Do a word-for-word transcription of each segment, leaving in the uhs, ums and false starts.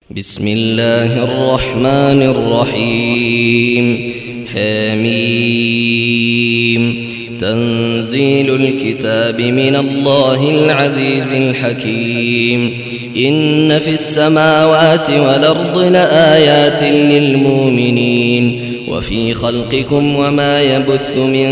بسم الله الرحمن الرحيم. حميم. تنزيل الكتاب من الله العزيز الحكيم. إن في السماوات والأرض لآيات للمؤمنين وفي خلقكم وما يبث من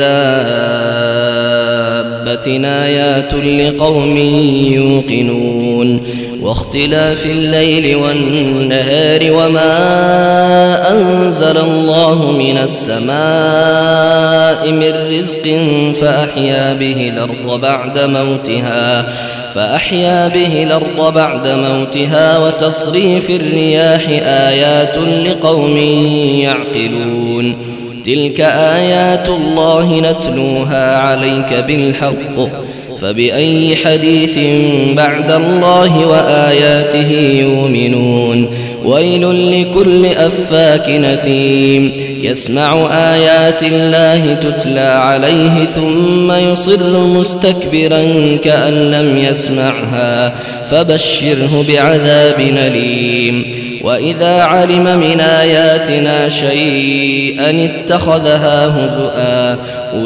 دابة آيات لقوم يوقنون واختلاف الليل والنهار وما أنزل الله من السماء من رزق فأحيا به الأرض بعد موتها فأحيا به الأرض بعد موتها وتصريف الرياح آيات لقوم يعقلون. تلك آيات الله نتلوها عليك بالحق فبأي حديث بعد الله وآياته يؤمنون. ويل لكل أفاك نثيم يسمع آيات الله تتلى عليه ثم يصر مستكبرا كأن لم يسمعها فبشره بعذاب أليم. وإذا علم من آياتنا شيئا اتخذها هزؤا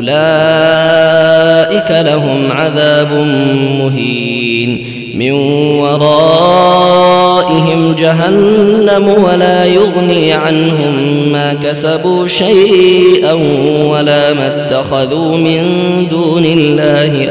أولئك لهم عذاب مهين من ورائهم جهنم ولا يغني عنهم ما كسبوا شيئا ولا ما اتخذوا من دون الله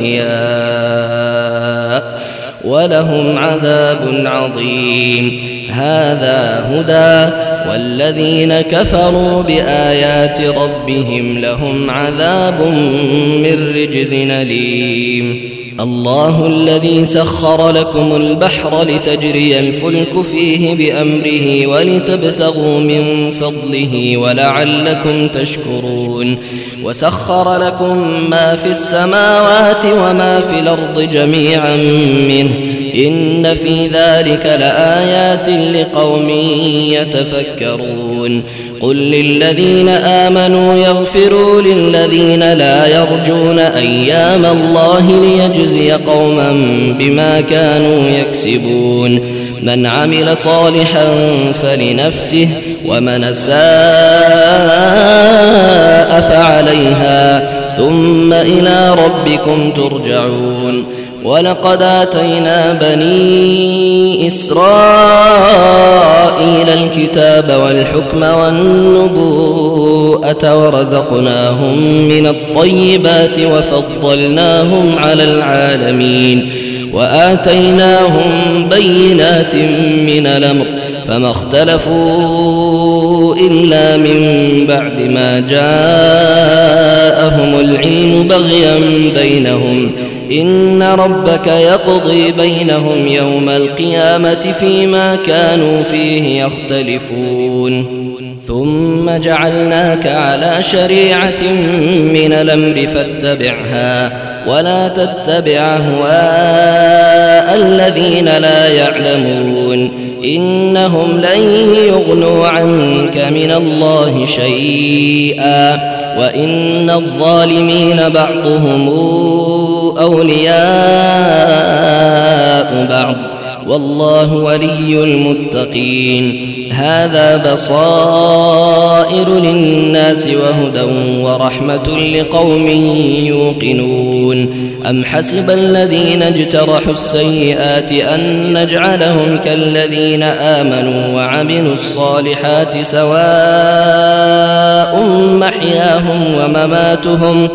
أولياء ولهم عذاب عظيم. هذا هدى والذين كفروا بآيات ربهم لهم عذاب من رجز أليم. الله الذي سخر لكم البحر لتجري الفلك فيه بأمره ولتبتغوا من فضله ولعلكم تشكرون. وسخر لكم ما في السماوات وما في الأرض جميعا منه إن في ذلك لآيات لقوم يتفكرون. قل للذين آمنوا يغفروا للذين لا يرجون أيام الله ليجزي قوما بما كانوا يكسبون. من عمل صالحا فلنفسه ومن أساء فعليها ثم إلى ربكم ترجعون. ولقد آتينا بني إسرائيل الكتاب والحكم والنبوءة ورزقناهم من الطيبات وفضلناهم على العالمين وآتيناهم بينات من الأمر فما اختلفوا إلا من بعد ما جاءهم العلم بغيا بينهم إن ربك يقضي بينهم يوم القيامة فيما كانوا فيه يختلفون. ثم جعلناك على شريعة من الأمر فاتبعها ولا تتبع أهواء الذين لا يعلمون إنهم لن يغنوا عنك من الله شيئا وإن الظالمين بعضهم أولياء بعض والله ولي المتقين. هذا بصائر للناس وهدى ورحمة لقوم يوقنون. أم حسب الذين اجترحوا السيئات أن نجعلهم كالذين آمنوا وعملوا الصالحات سواء محياهم ومماتهم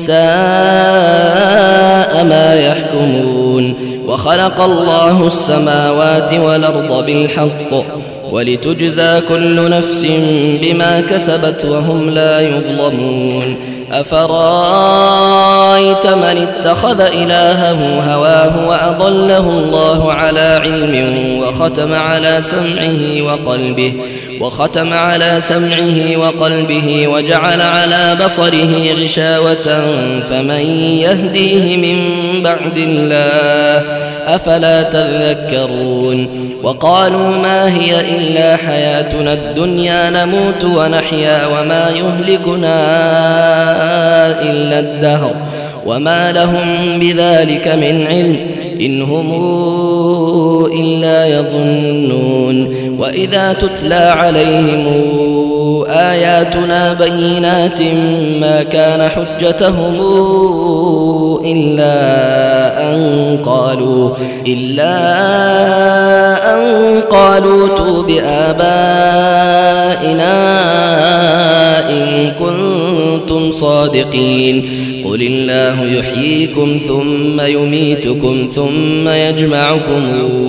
ساء ما يحكمون. وخلق الله السماوات والأرض بالحق ولتجزى كل نفس بما كسبت وهم لا يظلمون. أفرأيت من اتخذ إلهه هواه وأضله الله على علم وختم على سمعه وقلبه وختم على سمعه وقلبه وجعل على بصره غشاوة فمن يهديه من بعد الله أفلا تذكرون. وقالوا ما هي إلا حياتنا الدنيا نموت ونحيا وما يهلكنا إلا الدهر وما لهم بذلك من علم إن هم إلا يظنون وإذا تتلى عليهم آياتنا بينات ما كان حجتهم إلا أن قالوا إلا أن قالوا ائتوا بآبائنا إن كنتم صادقين قل الله يحييكم ثم يميتكم ثم يجمعكم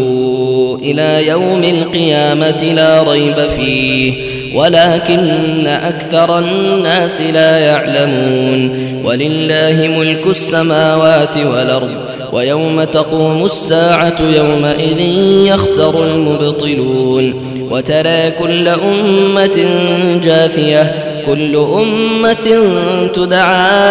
إلى يوم القيامة لا ريب فيه ولكن أكثر الناس لا يعلمون ولله ملك السماوات والأرض ويوم تقوم الساعة يومئذ يخسر المبطلون وترى كل أمة جاثية كل أمة تدعى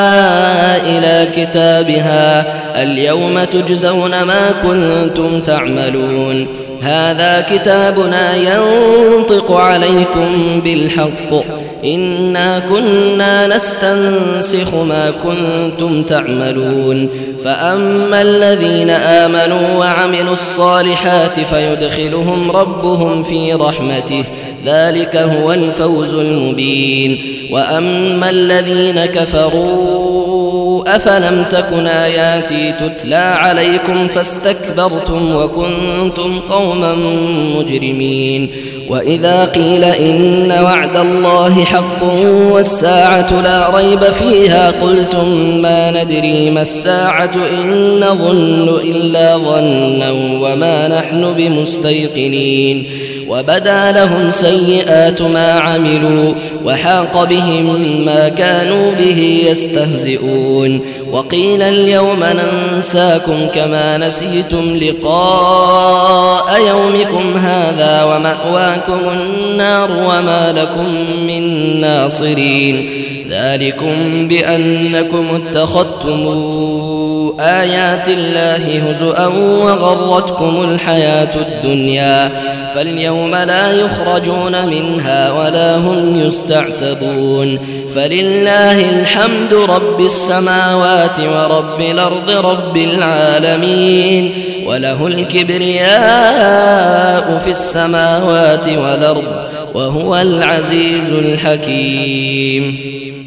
إلى كتابها اليوم تجزون ما كنتم تعملون هذا كتابنا ينطق عليكم بالحق إنا كنا نستنسخ ما كنتم تعملون فأما الذين آمنوا وعملوا الصالحات فيدخلهم ربهم في رحمته ذلك هو الفوز المبين وأما الذين كفروا أفلم تكن آياتي تتلى عليكم فاستكبرتم وكنتم قوما مجرمين وإذا قيل إن وعد الله حق والساعة لا ريب فيها قلتم ما ندري ما الساعة إن نظن إلا ظنا وما نحن بمستيقنين وبدا لهم سيئات ما عملوا وحاق بهم ما كانوا به يستهزئون وقيل اليوم ننساكم كما نسيتم لقاء يومكم هذا ومأواكم النار وما لكم من ناصرين ذلكم بأنكم اتخذتم آيات الله هزؤا وغرتكم الحياة الدنيا فاليوم لا يخرجون منها ولا هم يستعتبون فلله الحمد رب السماوات ورب الأرض رب العالمين وله الكبرياء في السماوات والأرض وهو العزيز الحكيم.